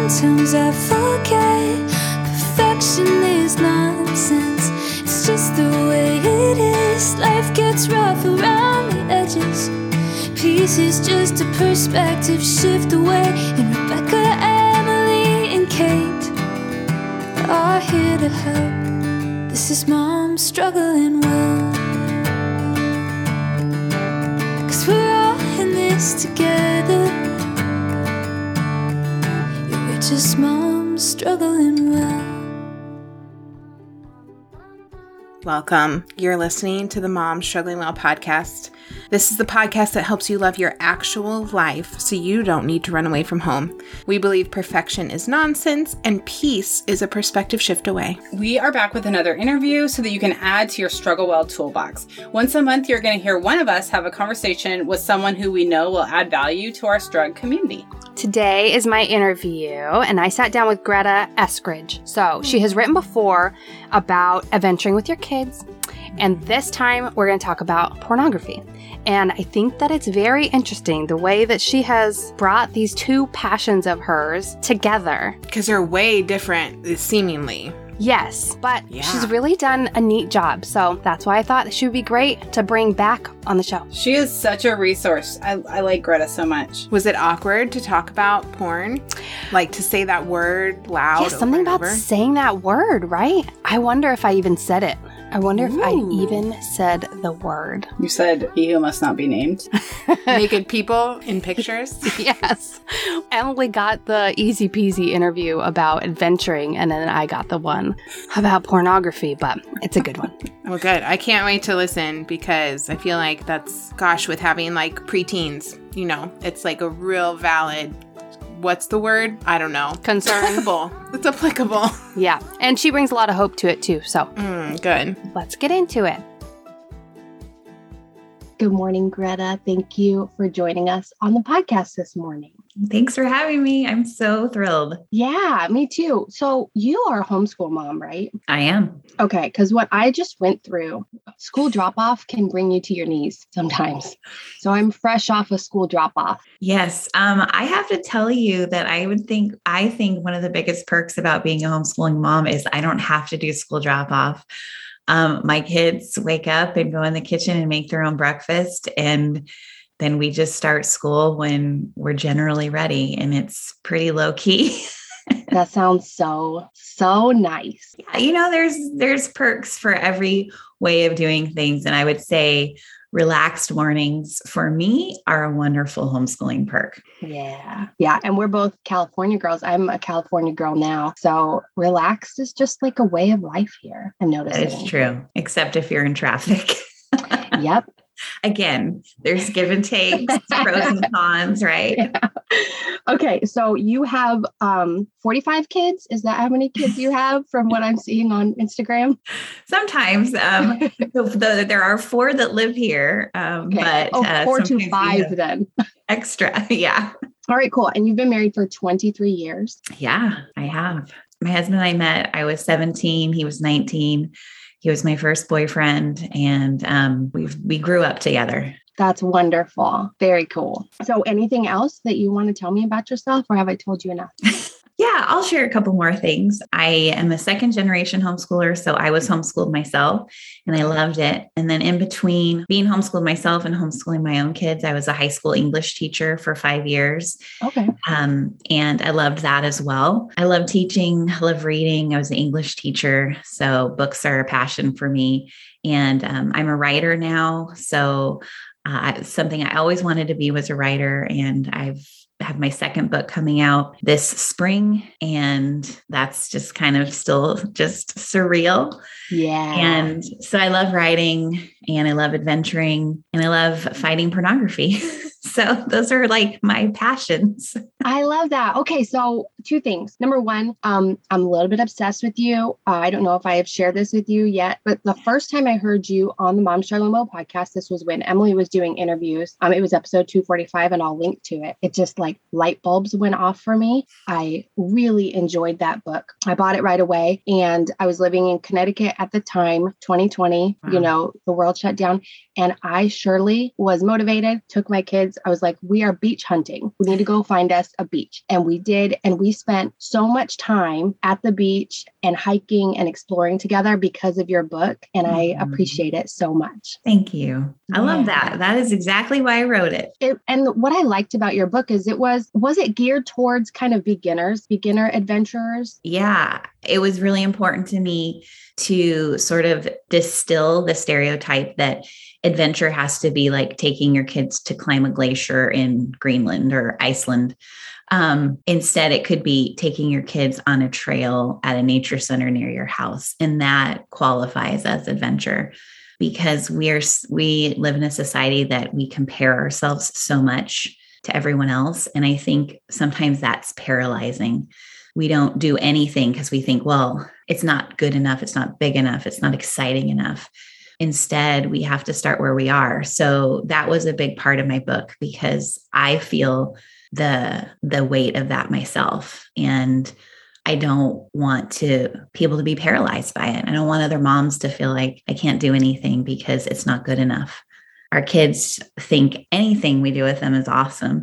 Sometimes I forget perfection is nonsense. It's just the way it is. Life gets rough around the edges. Peace is just a perspective shift away. And Rebecca, Emily, and Kate are here to help. This is Mom Struggling Well. 'Cause we're all in this together. Yeah, we're just Moms Struggling Well. Welcome. You're listening to the Mom Struggling Well podcast. This is the podcast that helps you love your actual life so you don't need to run away from home. We believe perfection is nonsense and peace is a perspective shift away. We are back with another interview so that you can add to your Struggle Well toolbox. Once a month, you're going to hear one of us have a conversation with someone who we know will add value to our Strug community. Today is my interview, and I sat down with Greta Eskridge. So she has written before about adventuring with your kids, and this time we're going to talk about pornography. And I think that it's very interesting the way that she has brought these two passions of hers together. Because they're way different, seemingly. Yes, but she's really done a neat job. So that's why I thought she would be great to bring back on the show. She is such a resource. I like Greta so much. Was it awkward to talk about porn? Like to say that word loud? Yeah, something about saying that word, right? I wonder if I even said it. I wonder if I even said the word. You said he who must not be named. Naked people in pictures? Yes. Emily got the easy peasy interview about adventuring, and then I got the one about pornography, but it's a good one. Well, good. I can't wait to listen because I feel like that's, gosh, with having like preteens, you know, it's like a real valid, what's the word? I don't know. Concern. It's applicable. Yeah. And she brings a lot of hope to it too. So good. Let's get into it. Good morning, Greta. Thank you for joining us on the podcast this morning. Thanks for having me. I'm so thrilled. Yeah, me too. So you are a homeschool mom, right? I am. Okay, because what I just went through, school drop-off can bring you to your knees sometimes. So I'm fresh off a school drop-off. Yes. I have to tell you that I think one of the biggest perks about being a homeschooling mom is I don't have to do school drop-off. My kids wake up and go in the kitchen and make their own breakfast, and then we just start school when we're generally ready, and it's pretty low key. That sounds so nice. You know, there's perks for every way of doing things. And I would say relaxed mornings for me are a wonderful homeschooling perk. Yeah. Yeah. And we're both California girls. I'm a California girl now. So relaxed is just like a way of life here. I'm noticing. That is true. Except if you're in traffic. Yep. Again, there's give and takes, pros and cons, right? Yeah. Okay. So you have 45 kids. Is that how many kids you have from what I'm seeing on Instagram? Sometimes. There are 4 that live here. Okay. But 4 to 5 then. Extra. Yeah. All right, cool. And you've been married for 23 years. Yeah, I have. My husband and I met, I was 17. He was 19. He was my first boyfriend, and we grew up together. That's wonderful. Very cool. So anything else that you want to tell me about yourself, or have I told you enough? Yeah, I'll share a couple more things. I am a second generation homeschooler, so I was homeschooled myself and I loved it. And then in between being homeschooled myself and homeschooling my own kids, I was a high school English teacher for 5 years. Okay. And I loved that as well. I love teaching, I love reading. I was an English teacher, so books are a passion for me. And I'm a writer now. So something I always wanted to be was a writer, and I've have my second book coming out this spring, and that's just kind of still just surreal. Yeah. And so I love writing, and I love adventuring, and I love fighting pornography. So those are like my passions. I love that. Okay. So 2 things. Number 1, I'm a little bit obsessed with you. I don't know if I have shared this with you yet, but the first time I heard you on the Mom Struggling Well podcast, this was when Emily was doing interviews. It was episode 245, and I'll link to it. It just like light bulbs went off for me. I really enjoyed that book. I bought it right away, and I was living in Connecticut at the time, 2020, you know, the world shut down. And I surely was motivated, took my kids. I was like, we are beach hunting. We need to go find us a beach. And we did. And we spent so much time at the beach and hiking and exploring together because of your book. And I appreciate it so much. Thank you. I love that. That is exactly why I wrote it. And what I liked about your book is was it geared towards kind of beginner adventurers? Yeah, it was really important to me to sort of distill the stereotype that adventure has to be like taking your kids to climb a glacier in Greenland or Iceland. Instead, it could be taking your kids on a trail at a nature center near your house. And that qualifies as adventure because we live in a society that we compare ourselves so much to everyone else. And I think sometimes that's paralyzing. We don't do anything because we think, well, it's not good enough. It's not big enough. It's not exciting enough. Instead, we have to start where we are. So that was a big part of my book because I feel the weight of that myself. And I don't want people to be paralyzed by it. I don't want other moms to feel like I can't do anything because it's not good enough. Our kids think anything we do with them is awesome.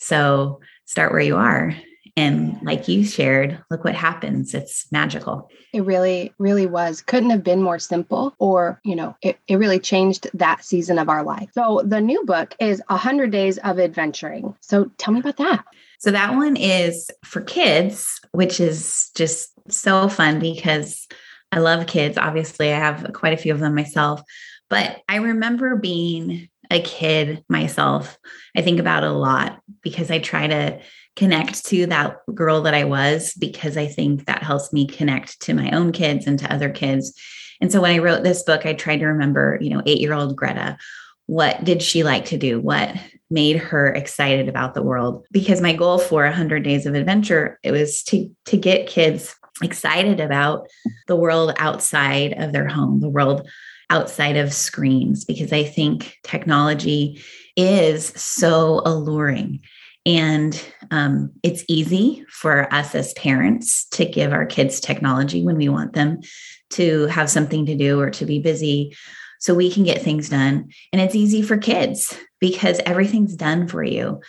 So start where you are. And like you shared, look what happens. It's magical. It really, really was. Couldn't have been more simple or, it really changed that season of our life. So the new book is 100 Days of Adventuring. So tell me about that. So that one is for kids, which is just so fun because I love kids. Obviously, I have quite a few of them myself, but I remember being a kid myself. I think about it a lot because I try to connect to that girl that I was, because I think that helps me connect to my own kids and to other kids. And so when I wrote this book, I tried to remember, 8-year-old Greta, what did she like to do? What made her excited about the world? Because my goal for 100 Days of Adventure, it was to get kids excited about the world outside of their home, the world outside of screens, because I think technology is so alluring. And it's easy for us as parents to give our kids technology when we want them to have something to do or to be busy so we can get things done. And it's easy for kids because everything's done for you.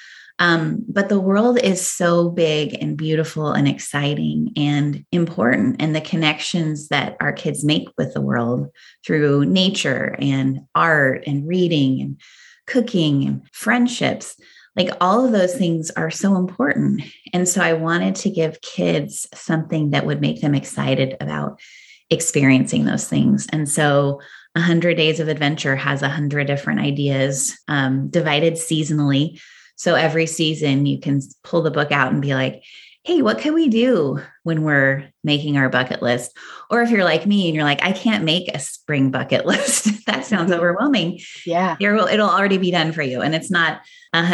But the world is so big and beautiful and exciting and important. And the connections that our kids make with the world through nature and art and reading and cooking and friendships, like all of those things are so important. And so I wanted to give kids something that would make them excited about experiencing those things. And so 100 Days of Adventure has 100 different ideas, divided seasonally. So every season you can pull the book out and be like, hey, what can we do when we're making our bucket list? Or if you're like me and you're like, I can't make a spring bucket list. That sounds overwhelming. Yeah. It'll already be done for you. And it's not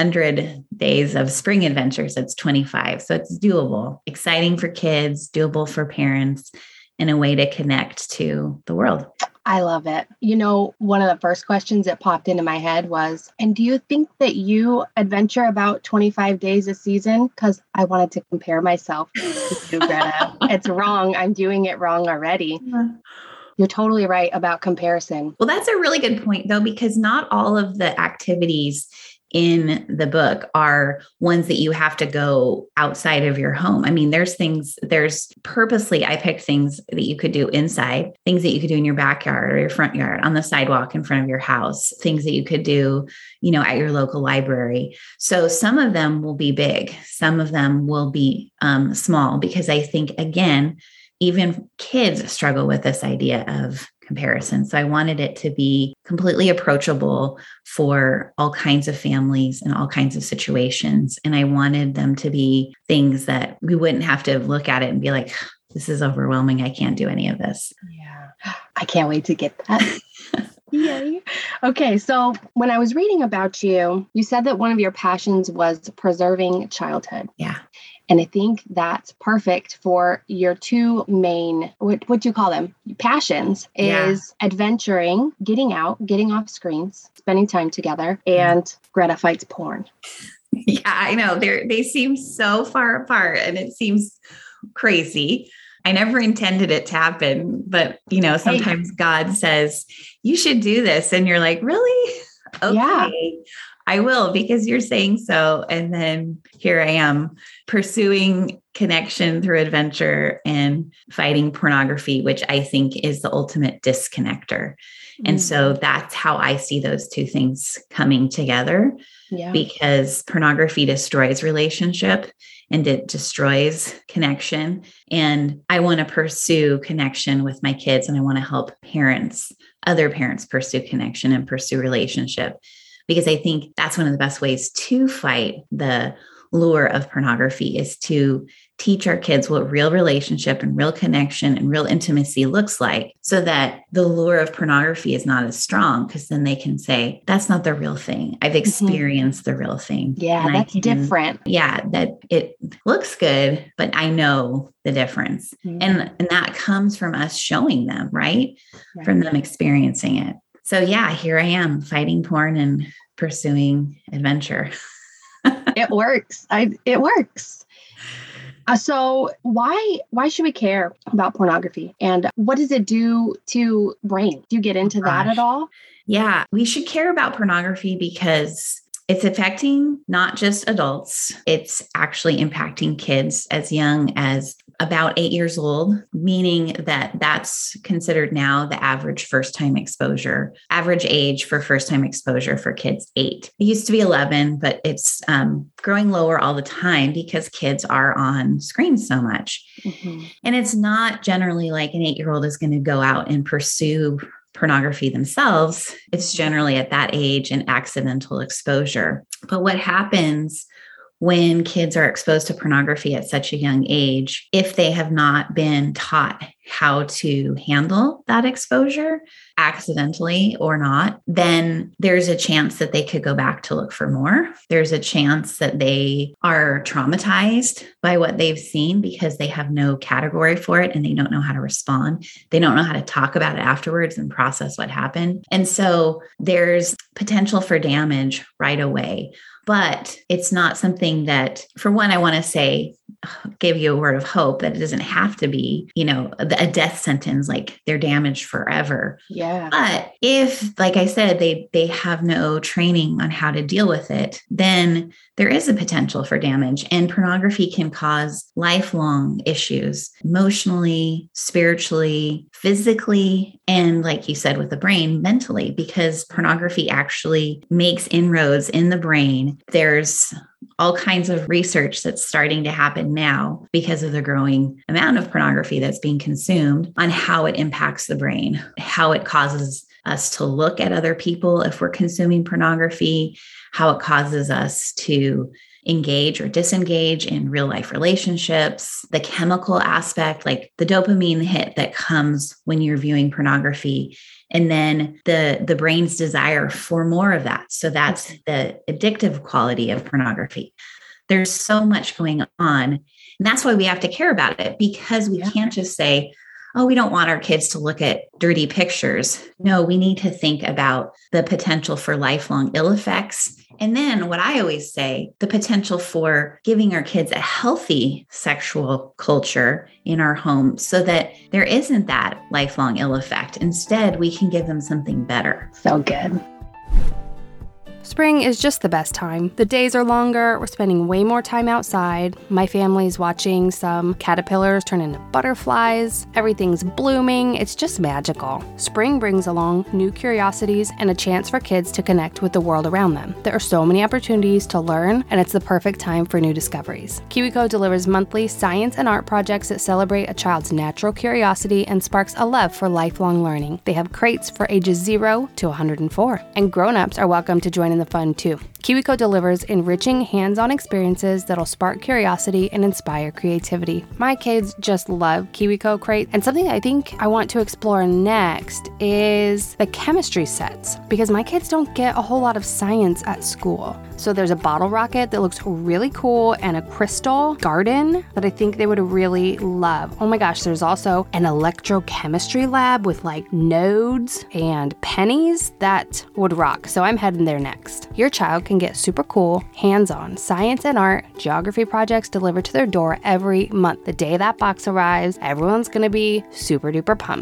100 days of spring adventures. It's 25. So it's doable, exciting for kids, doable for parents, and a way to connect to the world. I love it. One of the first questions that popped into my head was, and do you think that you adventure about 25 days a season? Because I wanted to compare myself to you, Greta. It's wrong. I'm doing it wrong already. Yeah. You're totally right about comparison. Well, that's a really good point, though, because not all of the activities in the book are ones that you have to go outside of your home. I mean, there's purposely, I picked things that you could do inside, things that you could do in your backyard or your front yard, on the sidewalk in front of your house, things that you could do, at your local library. So some of them will be big, some of them will be small, because I think, again, even kids struggle with this idea of comparison. So I wanted it to be completely approachable for all kinds of families and all kinds of situations. And I wanted them to be things that we wouldn't have to look at it and be like, this is overwhelming. I can't do any of this. Yeah. I can't wait to get that. Yay. Okay. So when I was reading about you, you said that one of your passions was preserving childhood. Yeah. And I think that's perfect for your two main, what do you call them? Passions is adventuring, getting out, getting off screens, spending time together, and Greta fights porn. Yeah, I know. They seem so far apart and it seems crazy. I never intended it to happen, but sometimes God says, you should do this. And you're like, really? Okay. Yeah. I will, because you're saying so. And then here I am pursuing connection through adventure and fighting pornography, which I think is the ultimate disconnector. And so that's how I see those two things coming together, because pornography destroys relationship and it destroys connection. And I want to pursue connection with my kids, and I want to help other parents pursue connection and pursue relationship, because I think that's one of the best ways to fight the lure of pornography, is to teach our kids what real relationship and real connection and real intimacy looks like, so that the lure of pornography is not as strong, because then they can say, that's not the real thing. I've experienced the real thing. Yeah, and that's different. Yeah, that it looks good, but I know the difference. And that comes from us showing them, right? From them experiencing it. So yeah, here I am fighting porn and pursuing adventure. It works. It works. So why should we care about pornography, and what does it do to brain? Do you get into that at all? Yeah, we should care about pornography because it's affecting not just adults. It's actually impacting kids as young as about 8 years old, meaning that that's considered now the average first-time exposure, average age for first-time exposure for kids, 8. It used to be 11, but it's growing lower all the time because kids are on screens so much. And it's not generally like an 8-year-old is going to go out and pursue pornography themselves. It's generally at that age an accidental exposure. But what happens when kids are exposed to pornography at such a young age, if they have not been taught how to handle that exposure, accidentally or not, then there's a chance that they could go back to look for more. There's a chance that they are traumatized by what they've seen because they have no category for it and they don't know how to respond. They don't know how to talk about it afterwards and process what happened. And so there's potential for damage right away. But it's not something that, for one, I want to say, give you a word of hope that it doesn't have to be, a death sentence, like they're damaged forever. Yeah. But if, like I said, they have no training on how to deal with it, then there is a potential for damage. And pornography can cause lifelong issues, emotionally, spiritually, physically, and like you said, with the brain, mentally, because pornography actually makes inroads in the brain. There's all kinds of research that's starting to happen now because of the growing amount of pornography that's being consumed on how it impacts the brain, how it causes us to look at other people if we're consuming pornography, how it causes us to engage or disengage in real life relationships, the chemical aspect, like the dopamine hit that comes when you're viewing pornography, and then the brain's desire for more of that. So that's the addictive quality of pornography. There's so much going on. And that's why we have to care about it, because we can't just say, oh, we don't want our kids to look at dirty pictures. No, we need to think about the potential for lifelong ill effects. And then what I always say, the potential for giving our kids a healthy sexual culture in our home so that there isn't that lifelong ill effect. Instead, we can give them something better. So good. Spring is just the best time. The days are longer, we're spending way more time outside. My family's watching some caterpillars turn into butterflies. Everything's blooming. It's just magical. Spring brings along new curiosities and a chance for kids to connect with the world around them. There are so many opportunities to learn, and it's the perfect time for new discoveries. KiwiCo delivers monthly science and art projects that celebrate a child's natural curiosity and sparks a love for lifelong learning. They have crates for ages 0 to 104, and grown-ups are welcome to join in the fun too. KiwiCo delivers enriching hands-on experiences that'll spark curiosity and inspire creativity. My kids just love KiwiCo crate, and something I think I want to explore next is the chemistry sets, because my kids don't get a whole lot of science at school. So there's a bottle rocket that looks really cool and a crystal garden that I think they would really love. Oh my gosh, there's also an electrochemistry lab with like nodes and pennies that would rock. So I'm heading there next. Your child can get super cool, hands-on science and art, geography projects delivered to their door every month. The day that box arrives, everyone's going to be super duper pumped.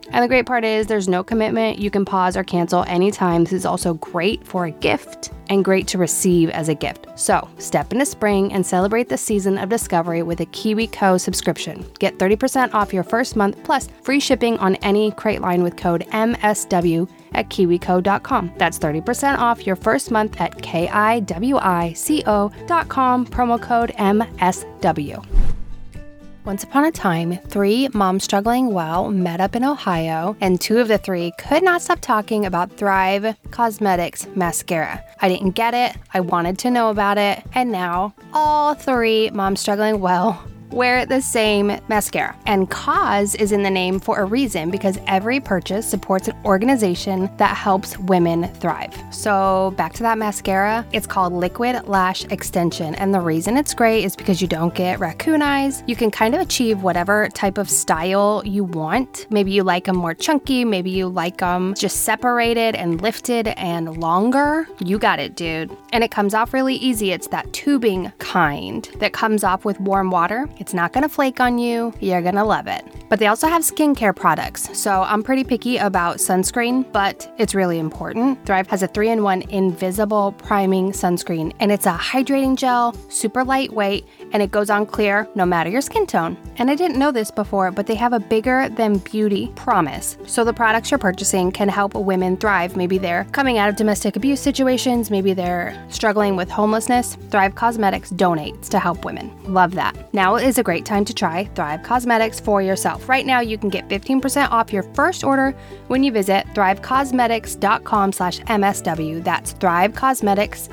And the great part is there's no commitment. You can pause or cancel anytime. This is also great for a gift and great to receive as a gift. So step into spring and celebrate the season of discovery with a KiwiCo subscription. Get 30% off your first month plus free shipping on any crate line with code MSW at kiwico.com. That's 30% off your first month at KIWICO.com, promo code MSW. Once upon a time, 3 moms struggling well met up in Ohio, and 2 of the 3 could not stop talking about Thrive Causemetics mascara. I didn't get it, I wanted to know about it, and now all 3 moms struggling well wear the same mascara. And Cause is in the name for a reason, because every purchase supports an organization that helps women thrive. So back to that mascara, it's called Liquid Lash Extension. And the reason it's great is because you don't get raccoon eyes. You can kind of achieve whatever type of style you want. Maybe you like them more chunky, maybe you like them just separated and lifted and longer. You got it, dude. And it comes off really easy. It's that tubing kind that comes off with warm water. It's not going to flake on you. You're going to love it. But they also have skincare products. So I'm pretty picky about sunscreen, but it's really important. Thrive has a 3-in-1 invisible priming sunscreen, and it's a hydrating gel, super lightweight, and it goes on clear no matter your skin tone. And I didn't know this before, but they have a bigger than beauty promise. So the products you're purchasing can help women thrive. Maybe they're coming out of domestic abuse situations. Maybe they're struggling with homelessness. Thrive Causemetics donates to help women. Love that. Now is a great time to try Thrive Causemetics for yourself. Right now, you can get 15% off your first order when you visit thrivecausemetics.com/MSW. That's Thrive Causemetics,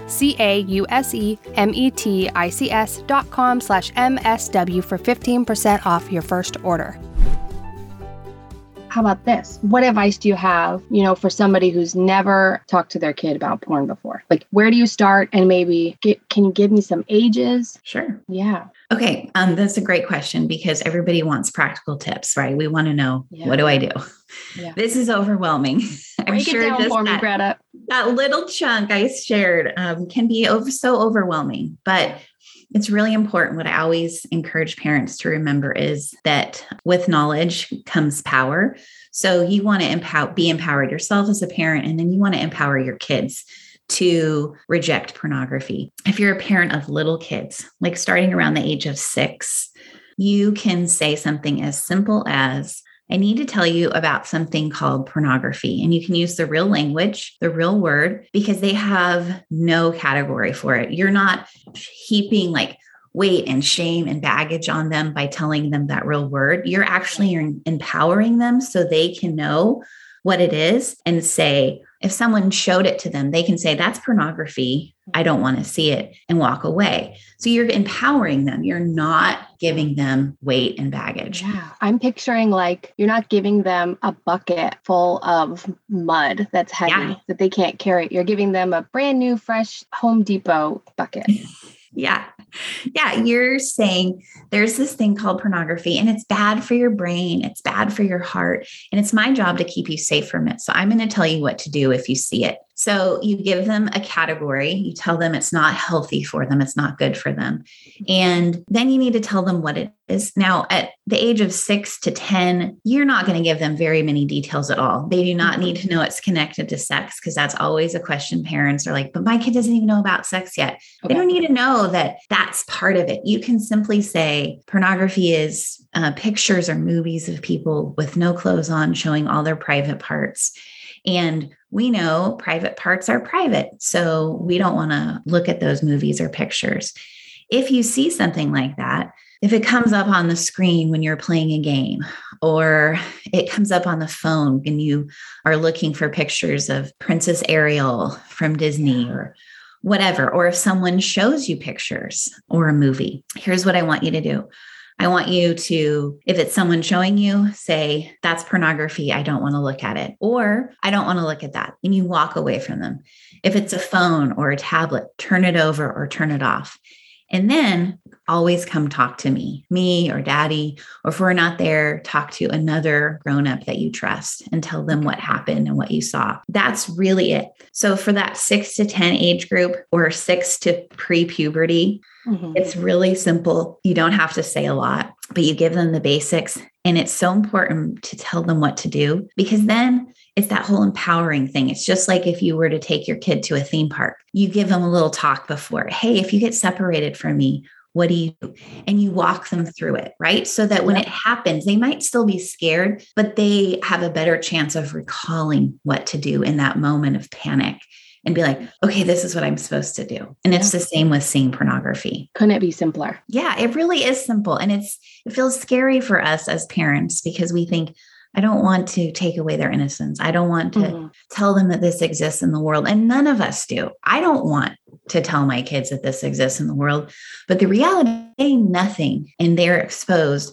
CAUSEMETICS.com/MSW for 15% off your first order. How about this? What advice do you have, for somebody who's never talked to their kid about porn before? Like, where do you start? And maybe can you give me some ages? Sure. Yeah. Okay. That's a great question, because everybody wants practical tips, right? We want to know, what do I do? Yeah. This is overwhelming. Break it down for me, Greta. That little chunk I shared can be so overwhelming, but it's really important. What I always encourage parents to remember is that with knowledge comes power. So you want to be empowered yourself as a parent, and then you want to empower your kids to reject pornography. If you're a parent of little kids, like starting around the age of 6, you can say something as simple as, I need to tell you about something called pornography. And you can use the real language, the real word, because they have no category for it. You're not heaping like weight and shame and baggage on them by telling them that real word. You're actually empowering them so they can know what it is and say, if someone showed it to them, they can say, that's pornography. I don't want to see it, and walk away. So you're empowering them. You're not giving them weight and baggage. Yeah. I'm picturing like you're not giving them a bucket full of mud that's heavy that they can't carry. You're giving them a brand new, fresh Home Depot bucket. Yeah. You're saying there's this thing called pornography, and it's bad for your brain. It's bad for your heart. And it's my job to keep you safe from it. So I'm going to tell you what to do if you see it. So you give them a category. You tell them it's not healthy for them. It's not good for them. And then you need to tell them what it is. Now, at the age of 6 to 10, you're not going to give them very many details at all. They do not need to know it's connected to sex, because that's always a question parents are like, but my kid doesn't even know about sex yet. Okay. They don't need to know that that's part of it. You can simply say pornography is pictures or movies of people with no clothes on showing all their private parts. And we know private parts are private, so we don't want to look at those movies or pictures. If you see something like that, if it comes up on the screen when you're playing a game, or it comes up on the phone when you are looking for pictures of Princess Ariel from Disney or whatever, or if someone shows you pictures or a movie, here's what I want you to do. I want you to, if it's someone showing you, say, that's pornography. I don't want to look at it. Or I don't want to look at that. And you walk away from them. If it's a phone or a tablet, turn it over or turn it off. And then always come talk to me or daddy, or if we're not there, talk to another grown-up that you trust and tell them what happened and what you saw. That's really it. So for that 6 to 10 age group, or 6 to pre-puberty, it's really simple. You don't have to say a lot, but you give them the basics. And it's so important to tell them what to do, because then it's that whole empowering thing. It's just like if you were to take your kid to a theme park, you give them a little talk before. Hey, if you get separated from me, what do you do? And you walk them through it, right? So that when it happens, they might still be scared, but they have a better chance of recalling what to do in that moment of panic and be like, okay, this is what I'm supposed to do. And it's the same with seeing pornography. Couldn't it be simpler? Yeah, it really is simple. And it feels scary for us as parents because we think, I don't want to take away their innocence. I don't want to tell them that this exists in the world. And none of us do. I don't want to tell my kids that this exists in the world. But the reality is saying nothing and they're exposed,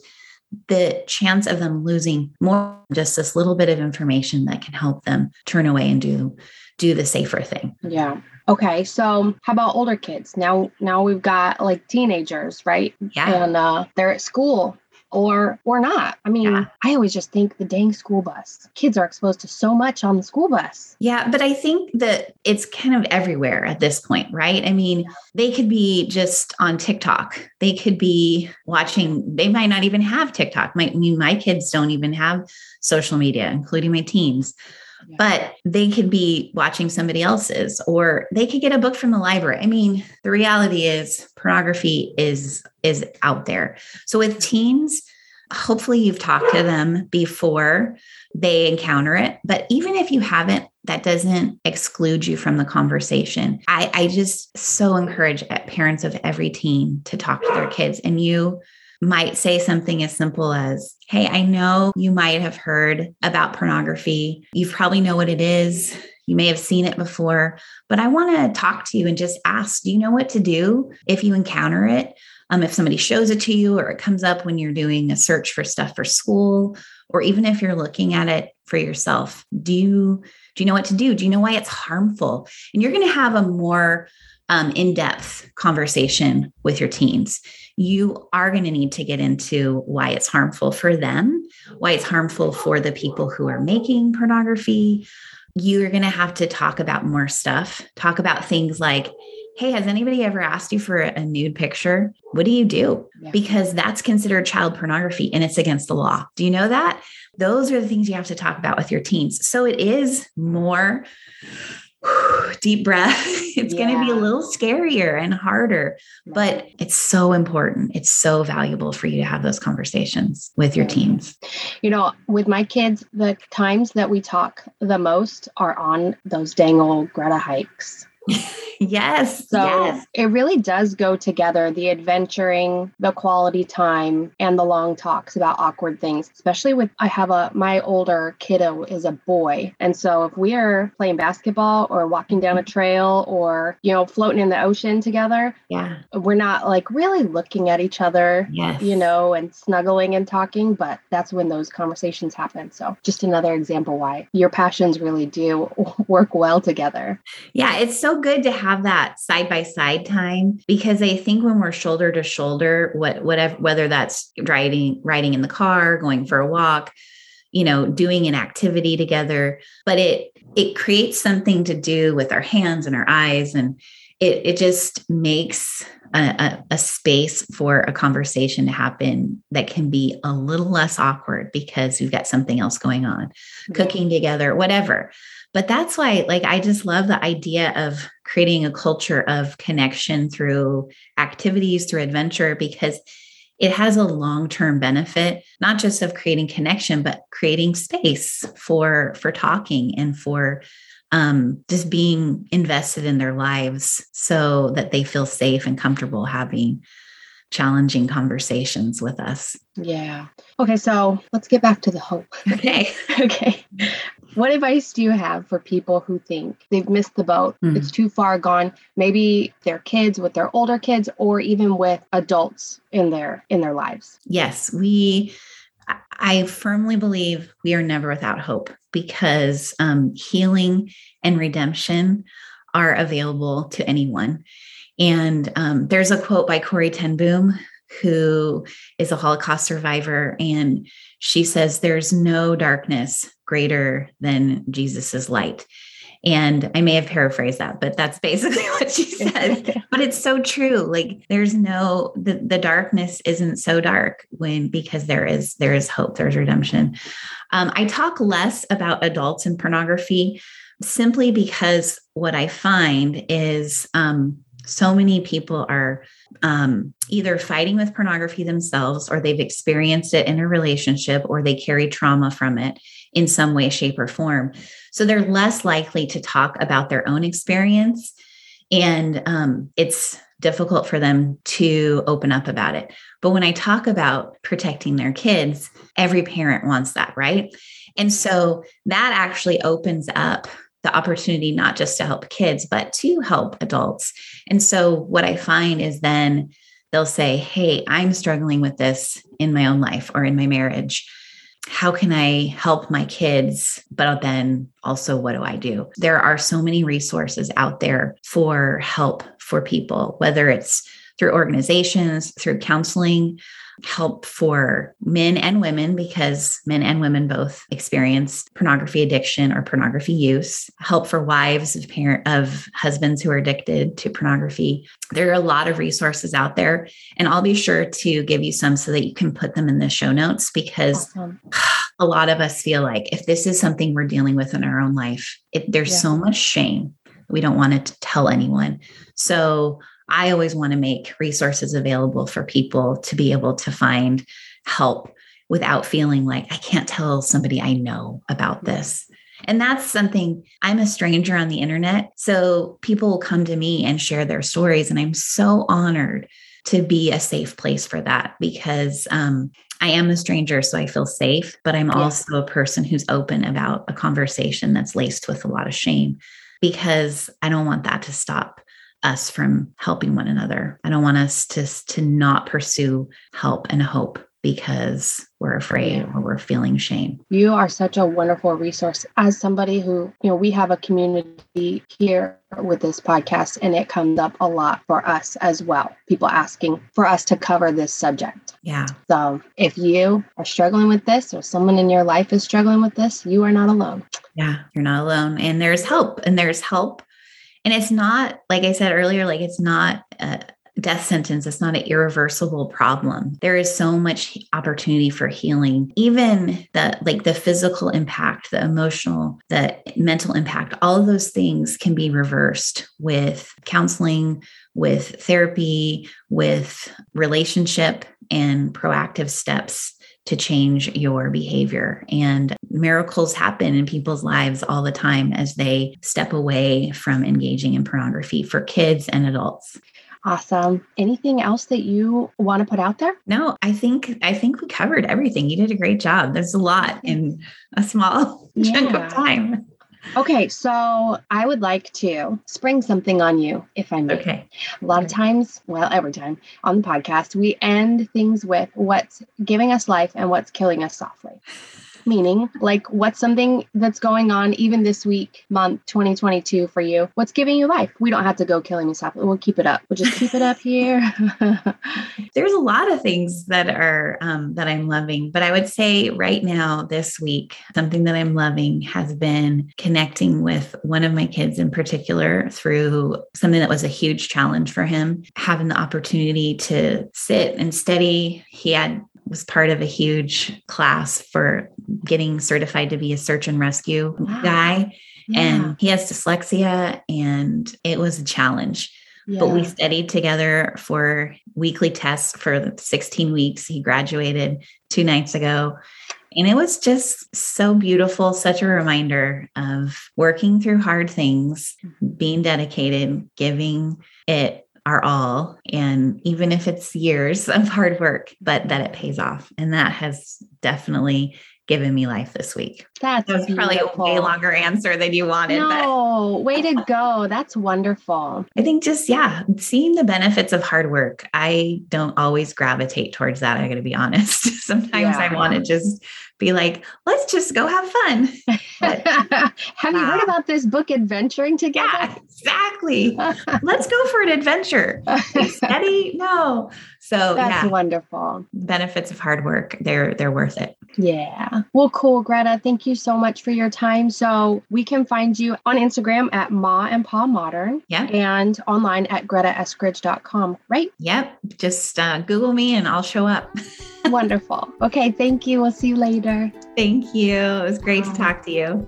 the chance of them losing more than just this little bit of information that can help them turn away and do the safer thing. Yeah. Okay. So how about older kids? Now we've got like teenagers, right? Yeah. And they're at school. Or not. I mean, I always just think the dang school bus. Kids are exposed to so much on the school bus. Yeah, but I think that it's kind of everywhere at this point, right? I mean, they could be just on TikTok. They could be watching, they might not even have TikTok. My kids don't even have social media, including my teens. Yeah. But they could be watching somebody else's, or they could get a book from the library. I mean, the reality is pornography is out there. So with teens, hopefully you've talked to them before they encounter it. But even if you haven't, that doesn't exclude you from the conversation. I just so encourage parents of every teen to talk to their kids. And you might say something as simple as, hey, I know you might have heard about pornography. You probably know what it is. You may have seen it before, but I want to talk to you and just ask, do you know what to do if you encounter it? If somebody shows it to you, or it comes up when you're doing a search for stuff for school, or even if you're looking at it for yourself, do you know what to do? Do you know why it's harmful? And you're going to have a more in-depth conversation with your teens. You are going to need to get into why it's harmful for them, why it's harmful for the people who are making pornography. You're going to have to talk about more stuff, talk about things like, hey, has anybody ever asked you for a nude picture? What do you do? Yeah. Because that's considered child pornography and it's against the law. Do you know that? Those are the things you have to talk about with your teens. So it is more deep breath. It's going to be a little scarier and harder, but it's so important. It's so valuable for you to have those conversations with your teens. You know, with my kids, the times that we talk the most are on those dang old Greta hikes. Yes. So it really does go together, the adventuring, the quality time, and the long talks about awkward things, especially with, my older kiddo is a boy. And so if we are playing basketball or walking down a trail or, floating in the ocean together, we're not like really looking at each other, and snuggling and talking, but that's when those conversations happen. So just another example why your passions really do work well together. Yeah. It's so good to have that side by side time, because I think when we're shoulder to shoulder, whether that's riding in the car, going for a walk, doing an activity together, but it creates something to do with our hands and our eyes. And it just makes a space for a conversation to happen that can be a little less awkward because we've got something else going on, cooking together, whatever. But that's why, I just love the idea of creating a culture of connection through activities, through adventure, because it has a long-term benefit, not just of creating connection, but creating space for talking and for just being invested in their lives so that they feel safe and comfortable having challenging conversations with us. Yeah. Okay. So let's get back to the hope. Okay. Okay. What advice do you have for people who think they've missed the boat? It's too far gone. Maybe their kids with their older kids, or even with adults in their lives. Yes, I firmly believe we are never without hope, because healing and redemption are available to anyone. And there's a quote by Corrie ten Boom, who is a Holocaust survivor. And she says, there's no darkness greater than Jesus's light. And I may have paraphrased that, but that's basically what she said. But it's so true. Like there's the darkness isn't so dark because there is hope, there's redemption. I talk less about adults and pornography simply because what I find is so many people are either fighting with pornography themselves, or they've experienced it in a relationship, or they carry trauma from it in some way, shape, or form. So they're less likely to talk about their own experience. And it's difficult for them to open up about it. But when I talk about protecting their kids, every parent wants that, right? And so that actually opens up the opportunity not just to help kids, but to help adults. And so what I find is then they'll say, hey, I'm struggling with this in my own life or in my marriage. How can I help my kids? But then also, what do I do? There are so many resources out there for help for people, whether it's through organizations, through counseling, help for men and women, because men and women both experience pornography addiction or pornography use, help for wives of husbands who are addicted to pornography. There are a lot of resources out there, and I'll be sure to give you some so that you can put them in the show notes, because a lot of us feel like if this is something we're dealing with in our own life, there's so much shame. We don't want to tell anyone. So I always want to make resources available for people to be able to find help without feeling like I can't tell somebody I know about this. And that's something, I'm a stranger on the internet. So people will come to me and share their stories. And I'm so honored to be a safe place for that, because I am a stranger, so I feel safe, but I'm also a person who's open about a conversation that's laced with a lot of shame, because I don't want that to stop us from helping one another. I don't want us to not pursue help and hope because we're afraid or we're feeling shame. You are such a wonderful resource. As somebody who, we have a community here with this podcast, and it comes up a lot for us as well. People asking for us to cover this subject. Yeah. So if you are struggling with this, or someone in your life is struggling with this, you are not alone. Yeah, you're not alone. And there's help. And it's not, like I said earlier, like it's not a death sentence. It's not an irreversible problem. There is so much opportunity for healing. Even the physical impact, the emotional, the mental impact, all of those things can be reversed with counseling, with therapy, with relationship and proactive steps to change your behavior. And miracles happen in people's lives all the time as they step away from engaging in pornography, for kids and adults. Awesome. Anything else that you want to put out there? No, I think we covered everything. You did a great job. There's a lot in a small chunk of time. Okay, so I would like to spring something on you, if I may. Okay. A lot of times, every time on the podcast, we end things with what's giving us life and what's killing us softly. Meaning, like, what's something that's going on even this week, month, 2022 for you? What's giving you life? We don't have to go killing me softly. We'll keep it up. We'll just keep it up here. There's a lot of things that are that I'm loving, but I would say right now, this week, something that I'm loving has been connecting with one of my kids in particular through something that was a huge challenge for him, having the opportunity to sit and study. He was part of a huge class for getting certified to be a search and rescue guy. Yeah. And he has dyslexia, and it was a challenge. Yeah. But we studied together for weekly tests for 16 weeks. He graduated 2 nights ago. And it was just so beautiful, such a reminder of working through hard things, being dedicated, giving it our all. And even if it's years of hard work, but that it pays off. And that has definitely given me life this week. That was probably a way longer answer than you wanted. No, way to go. That's wonderful. I think just, seeing the benefits of hard work. I don't always gravitate towards that. I got to be honest. Sometimes I want to just be like, let's just go have fun. But, have you heard about this book, Adventuring Together? Yeah, exactly. Let's go for an adventure. Steady? No. So that's wonderful. Benefits of hard work. They're worth it. Yeah. Well, cool, Greta. Thank you so much for your time. So we can find you on Instagram at Ma and Pa Modern. Yep. And online at gretaeskridge.com, right? Yep. Just Google me and I'll show up. Wonderful. Okay. Thank you. We'll see you later. Thank you. It was great to talk to you.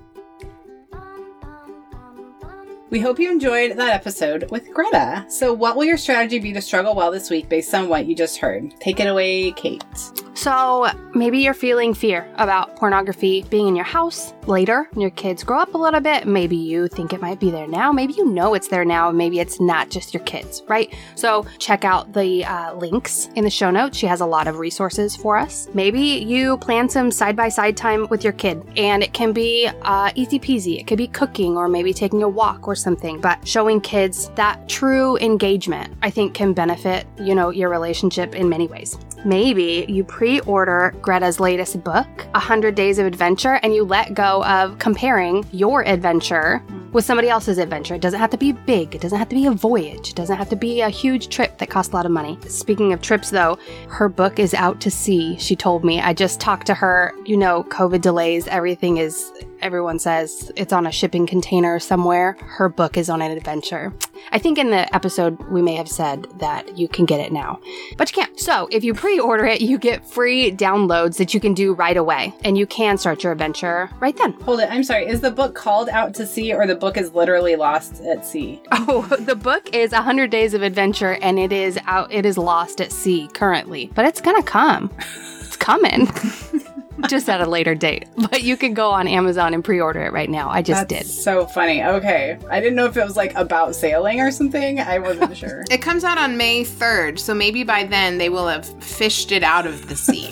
We hope you enjoyed that episode with Greta. So what will your strategy be to struggle well this week based on what you just heard? Take it away, Kate. So maybe you're feeling fear about pornography being in your house later when your kids grow up a little bit. Maybe you think it might be there now. Maybe you know it's there now. Maybe it's not just your kids, right? So check out the links in the show notes. She has a lot of resources for us. Maybe you plan some side-by-side time with your kid, and it can be easy peasy. It could be cooking or maybe taking a walk or something, but showing kids that true engagement, I think, can benefit, your relationship in many ways. Maybe you pre-order Greta's latest book, 100 Days of Adventure, and you let go of comparing your adventure with somebody else's adventure. It doesn't have to be big. It doesn't have to be a voyage. It doesn't have to be a huge trip that costs a lot of money. Speaking of trips, though, her book is out to sea, she told me. I just talked to her. COVID delays, everyone says it's on a shipping container somewhere. Her book is on an adventure. I think in the episode we may have said that you can get it now, but you can't. So if you pre-order it, you get free downloads that you can do right away, and you can start your adventure right then. Hold it. I'm sorry. Is the book called Out to Sea, or the book is literally Lost at Sea? Oh, the book is 100 Days of Adventure, and it is lost at sea currently, but it's gonna come. It's coming. Just at a later date. But you can go on Amazon and pre-order it right now. I just did. So funny. Okay. I didn't know if it was about sailing or something. I wasn't sure. It comes out on May 3rd, so maybe by then they will have fished it out of the sea.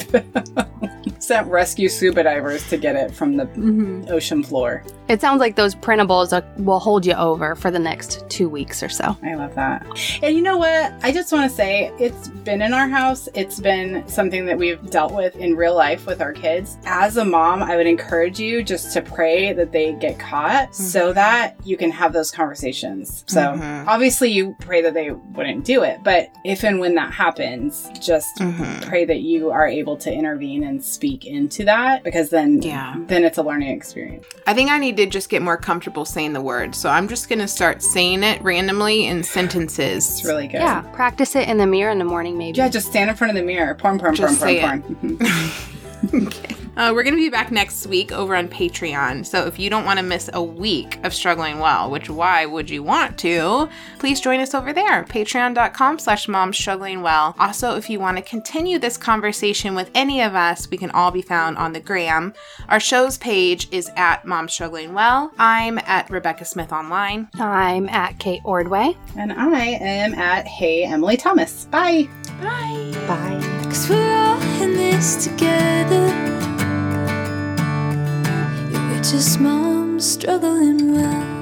Sent rescue scuba divers to get it from the ocean floor. It sounds like those printables will hold you over for the next 2 weeks or so. I love that. And you know what? I just want to say it's been in our house. It's been something that we've dealt with in real life with our kids. As a mom, I would encourage you just to pray that they get caught so that you can have those conversations. So obviously you pray that they wouldn't do it, but if and when that happens, just pray that you are able to intervene and speak into that, because then it's a learning experience. I think I need to just get more comfortable saying the word. So I'm just going to start saying it randomly in sentences. It's really good. Yeah. Practice it in the mirror in the morning, maybe. Yeah, just stand in front of the mirror. Porn. Okay. We're going to be back next week over on Patreon. So if you don't want to miss a week of Struggling Well, which why would you want to? Please join us over there. Patreon.com/momstrugglingwell. Also, if you want to continue this conversation with any of us, we can all be found on the gram. Our show's page is at Mom Struggling Well. I'm at Rebecca Smith Online. I'm at Kate Ordway. And I am at Hey Emily Thomas. Bye. Bye. Bye. 'Cause we're all in this together. You're just mom struggling well.